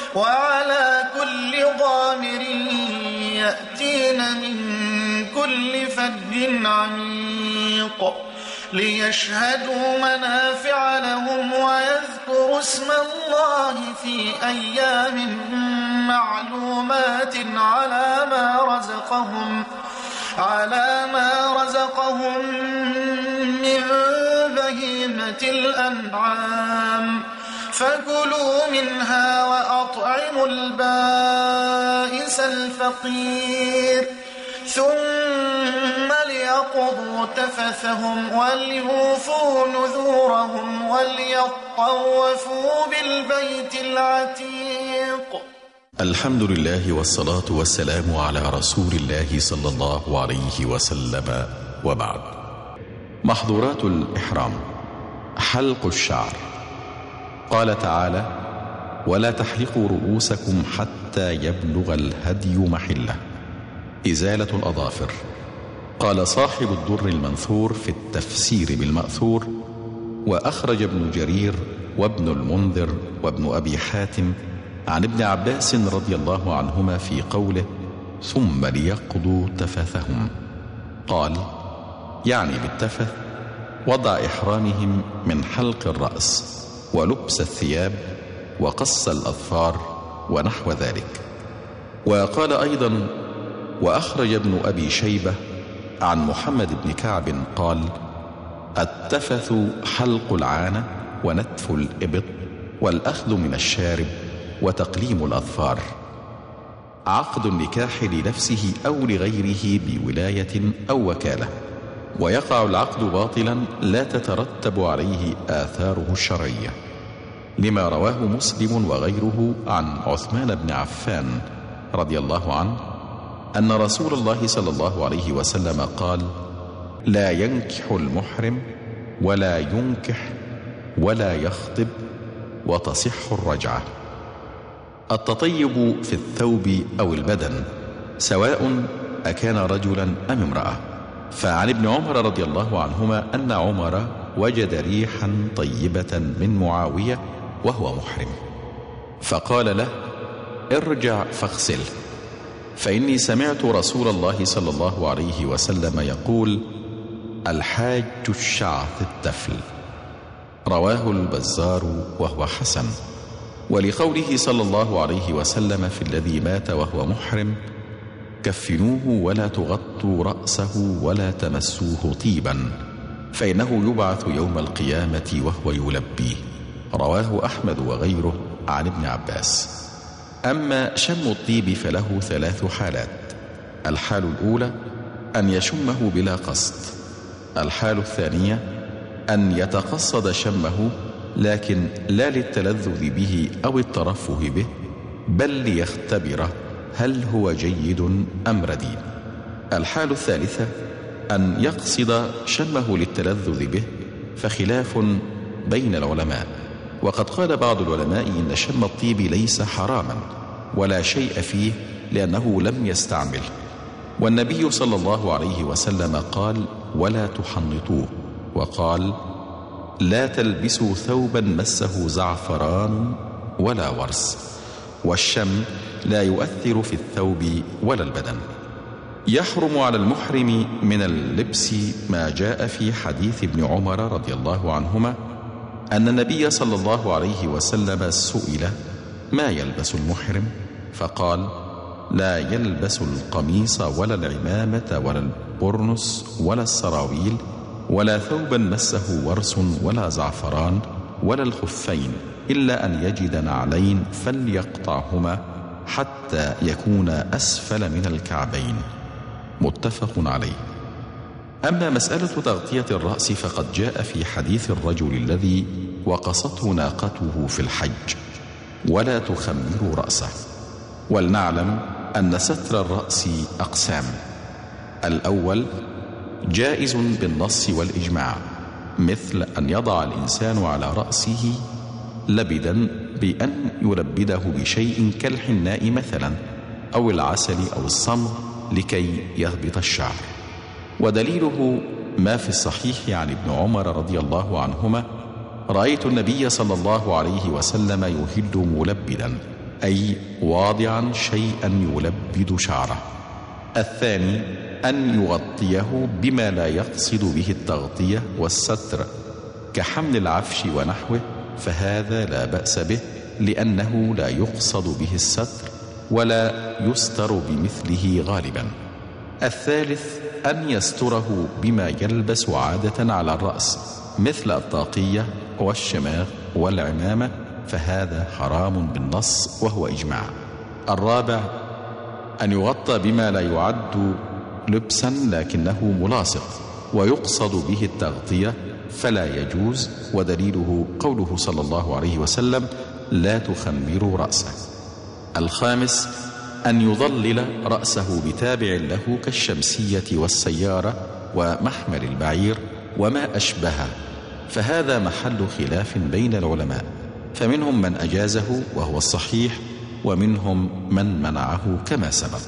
وعلى كل ضامر يأتين من كل فج عميق ليشهدوا منافع لهم ويذكروا اسم الله في أيام معلومات على ما رزقهم من بهيمة الأنعام فكلوا منها وأطعموا البائس الفقير ثم ليقضوا تفثهم وليوفوا نذورهم وليطوفوا بالبيت العتيق. الحمد لله والصلاة والسلام على رسول الله صلى الله عليه وسلم، وبعد. محظورات الإحرام: حلق الشعر. قال تعالى: ولا تحلقوا رؤوسكم حتى يبلغ الهدي محله. إزالة الأظافر. قال صاحب الدر المنثور في التفسير بالمأثور: وأخرج ابن جرير وابن المنذر وابن أبي حاتم عن ابن عباس رضي الله عنهما في قوله: ثم ليقضوا تفثهم. قال: يعني بالتفث وضع إحرامهم من حلق الرأس ولبس الثياب وقص الأظفار ونحو ذلك. وقال أيضا: وأخرج ابن أبي شيبة عن محمد بن كعب قال: التفث حلق العانة ونتف الإبط والأخذ من الشارب وتقليم الأظفار. عقد النكاح لنفسه أو لغيره بولاية أو وكالة، ويقع العقد باطلا لا تترتب عليه آثاره الشرعية، لما رواه مسلم وغيره عن عثمان بن عفان رضي الله عنه أن رسول الله صلى الله عليه وسلم قال: لا ينكح المحرم ولا ينكح ولا يخطب وتصح الرجعة. التطيب في الثوب أو البدن سواء أكان رجلا أم امرأة. فعن ابن عمر رضي الله عنهما أن عمر وجد ريحا طيبة من معاوية وهو محرم، فقال له: ارجع فاغسله، فإني سمعت رسول الله صلى الله عليه وسلم يقول: الحاج الشعث التفل. رواه البزار وهو حسن. ولقوله صلى الله عليه وسلم في الذي مات وهو محرم: كفنوه ولا تغطوا رأسه ولا تمسوه طيبا فإنه يبعث يوم القيامة وهو يلبيه. رواه أحمد وغيره عن ابن عباس. أما شم الطيب فله 3 حالات: الحال الأولى أن يشمه بلا قصد، الحال الثانية أن يتقصد شمه لكن لا للتلذذ به أو الترفه به، بل ليختبره هل هو جيد أم رديء. الحال الثالثة أن يقصد شمه للتلذذ به، فخلاف بين العلماء، وقد قال بعض العلماء إن شم الطيب ليس حراما ولا شيء فيه لأنه لم يستعمله، والنبي صلى الله عليه وسلم قال: ولا تحنطوه، وقال: لا تلبسوا ثوبا مسه زعفران ولا ورس، والشم لا يؤثر في الثوب ولا البدن. يحرم على المحرم من اللبس ما جاء في حديث ابن عمر رضي الله عنهما أن النبي صلى الله عليه وسلم سئل: ما يلبس المحرم؟ فقال: لا يلبس القميص ولا العمامة ولا البرنس ولا السراويل ولا ثوبا مسه ورس ولا زعفران ولا الخفين، إلا أن يجد نعلين فليقطعهما حتى يكون أسفل من الكعبين. متفق عليه. أما مسألة تغطية الرأس فقد جاء في حديث الرجل الذي وقصته ناقته في الحج: ولا تخمروا رأسه. ولنعلم أن ستر الرأس أقسام: الأول جائز بالنص والإجماع، مثل أن يضع الإنسان على رأسه لبدا بأن يلبده بشيء كالحناء مثلا أو العسل أو الصمغ لكي يهبط الشعر. ودليله ما في الصحيح عن ابن عمر رضي الله عنهما: رأيت النبي صلى الله عليه وسلم يهل ملبدا، أي واضعا شيئا يلبد شعره. الثاني أن يغطيه بما لا يقصد به التغطية والستر كحمل العفش ونحوه، فهذا لا بأس به لأنه لا يقصد به الستر ولا يستر بمثله غالبا. الثالث أن يستره بما يلبس عادة على الرأس مثل الطاقية والشماغ والعمامة، فهذا حرام بالنص وهو إجماع. الرابع أن يغطى بما لا يعد لبسا لكنه ملاصق ويقصد به التغطية، فلا يجوز، ودليله قوله صلى الله عليه وسلم: لا تخمروا رأسه. الخامس أن يضلل رأسه بتابع له كالشمسية والسيارة ومحمل البعير وما أشبهه، فهذا محل خلاف بين العلماء، فمنهم من أجازه وهو الصحيح، ومنهم من منعه كما سبق.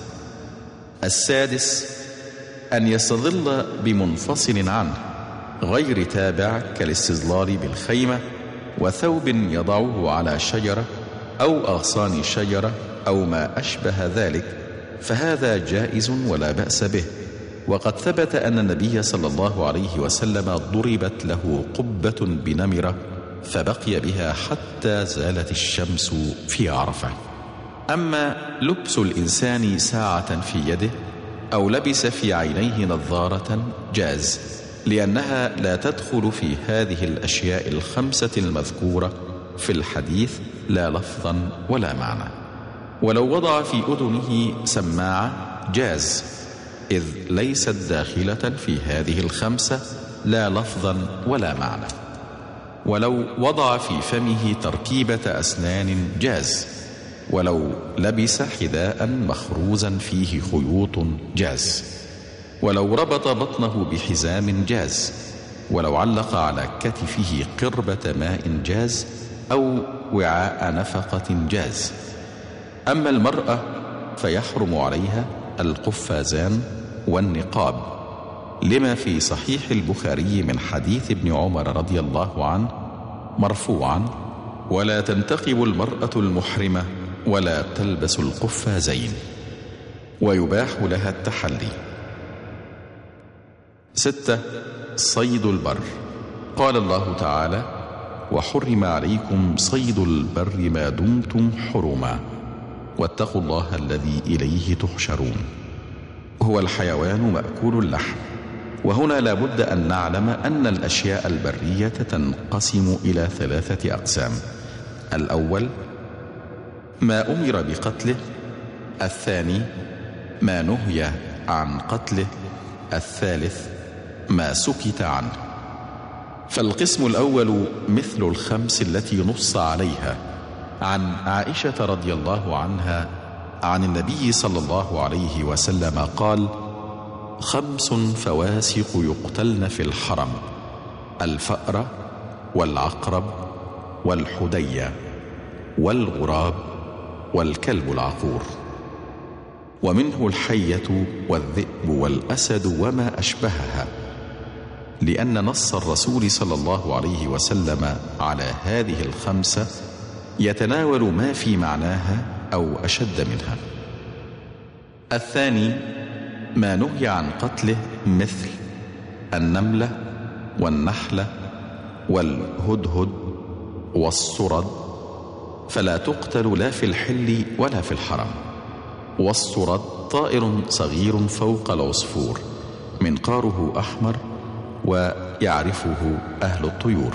السادس أن يستظل بمنفصل عنه غير تابع كالاستظلال بالخيمة وثوب يضعه على شجرة أو أغصان شجرة أو ما أشبه ذلك، فهذا جائز ولا بأس به. وقد ثبت أن النبي صلى الله عليه وسلم ضربت له قبة بنمرة فبقي بها حتى زالت الشمس في عرفة. أما لبس الإنسان ساعة في يده أو لبس في عينيه نظارة جاز، لأنها لا تدخل في هذه الأشياء الخمسة المذكورة في الحديث لا لفظا ولا معنى. ولو وضع في أذنه سماعة جاز، إذ ليست داخلة في هذه الخمسة لا لفظا ولا معنى. ولو وضع في فمه تركيبة أسنان جاز، ولو لبس حذاء مخروزا فيه خيوط جاز، ولو ربط بطنه بحزام جاز، ولو علق على كتفه قربة ماء جاز أو وعاء نفقة جاز. أما المرأة فيحرم عليها القفازان والنقاب، لما في صحيح البخاري من حديث ابن عمر رضي الله عنه مرفوعا: ولا تنتقب المرأة المحرمة ولا تلبس القفازين، ويباح لها التحلي. 6. صيد البر. قال الله تعالى: وحرم عليكم صيد البر ما دمتم حرما واتقوا الله الذي إليه تحشرون. هو الحيوان مأكول اللحم. وهنا لا بد أن نعلم أن الأشياء البرية تنقسم إلى 3 أقسام: الأول ما أمر بقتله، الثاني ما نهي عن قتله، الثالث ما سكت عنه. فالقسم الأول مثل الخمس التي نص عليها عن عائشة رضي الله عنها عن النبي صلى الله عليه وسلم قال: 5 فواسق يقتلن في الحرم: الفأر والعقرب والحدية والغراب والكلب العقور. ومنه الحية والذئب والأسد وما أشبهها، لأن نص الرسول صلى الله عليه وسلم على هذه ال5 يتناول ما في معناها أو أشد منها. الثاني ما نهي عن قتله مثل النملة والنحلة والهدهد والصرد، فلا تقتل لا في الحل ولا في الحرم. والصرد طائر صغير فوق العصفور، منقاره أحمر ويعرفه أهل الطيور.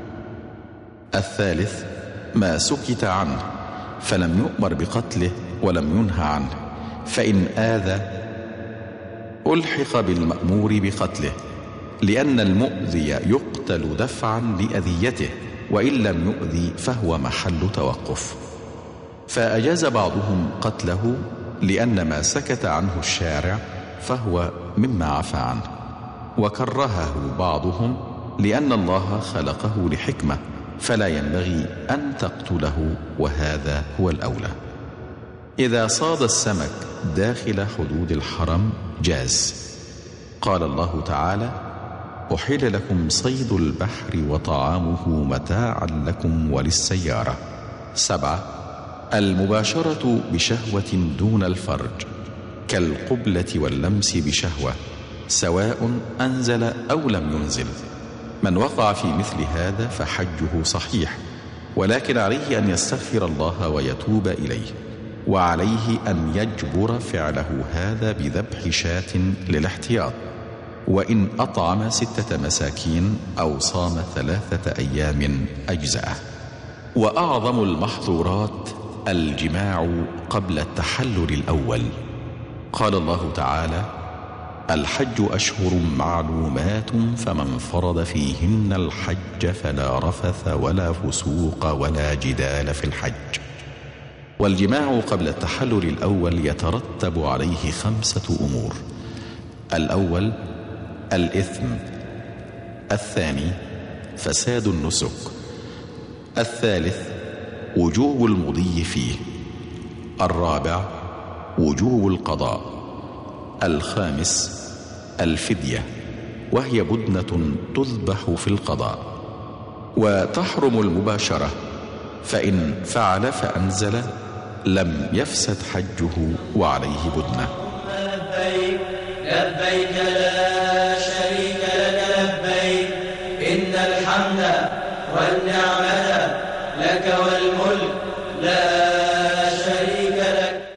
الثالث ما سكت عنه، فلم يؤمر بقتله ولم ينهى عنه، فإن آذى ألحق بالمأمور بقتله، لأن المؤذي يقتل دفعا لأذيته، وإن لم يؤذي فهو محل توقف. فأجاز بعضهم قتله لأن ما سكت عنه الشارع فهو مما عفى عنه، وكرهه بعضهم لأن الله خلقه لحكمة فلا ينبغي أن تقتله، وهذا هو الأولى. إذا صاد السمك داخل حدود الحرم جاز. قال الله تعالى: أحل لكم صيد البحر وطعامه متاعا لكم وللسيارة. 7 المباشرة بشهوة دون الفرج كالقبلة واللمس بشهوة سواء أنزل أو لم ينزل. من وقع في مثل هذا فحجه صحيح، ولكن عليه أن يستغفر الله ويتوب إليه، وعليه أن يجبر فعله هذا بذبح شاة للاحتياط، وإن أطعم 6 مساكين أو صام 3 أيام أجزأه. وأعظم المحظورات الجماع قبل التحلل الأول. قال الله تعالى: الحج أشهر معلومات فمن فرض فيهن الحج فلا رفث ولا فسوق ولا جدال في الحج. والجماع قبل التحلل الأول يترتب عليه 5 أمور: الأول الإثم، الثاني فساد النسك، الثالث وجوب المضي فيه، الرابع وجوب القضاء، الخامس الفدية وهي بدنة تذبح في القضاء. وتحرم المباشرة، فإن فعل فأنزل لم يفسد حجه وعليه بدنة. لبيك لبيك لا شريك لك لبيك إن الحمد والنعمة لك والملك لا شريك لك.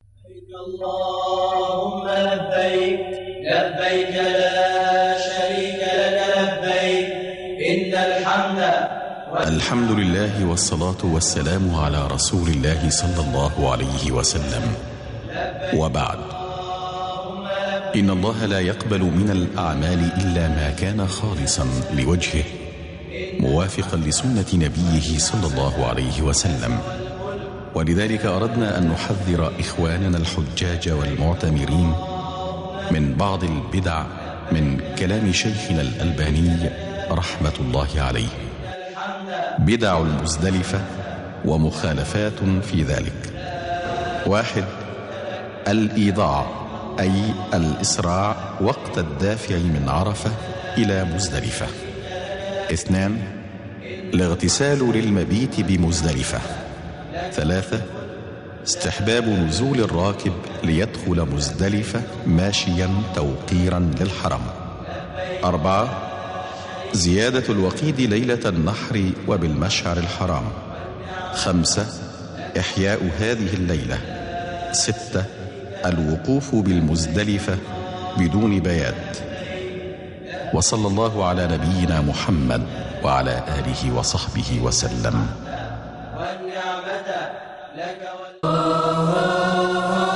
اللهم لبيك لبيك لا شريك لك لبيك إن الحمد لله والصلاة والسلام على رسول الله صلى الله عليه وسلم، وبعد. إن الله لا يقبل من الأعمال إلا ما كان خالصا لوجهه موافقا لسنة نبيه صلى الله عليه وسلم. ولذلك أردنا أن نحذر إخواننا الحجاج والمعتمرين من بعض البدع من كلام شيخنا الألباني رحمة الله عليه. بدع المزدلفة ومخالفات في ذلك: 1. الإيضاع، أي الإسراع وقت الدافع من عرفة إلى مزدلفة. 2. الاغتسال للمبيت بمزدلفة. 3. استحباب نزول الراكب ليدخل مزدلفة ماشيا توقيرا للحرم. 4. زيادة الوقيد ليلة النحر وبالمشعر الحرام. 5. إحياء هذه الليلة. 6. الوقوف بالمزدلفة بدون بيات. وصلى الله على نبينا محمد وعلى آله وصحبه وسلم. والنعمة لك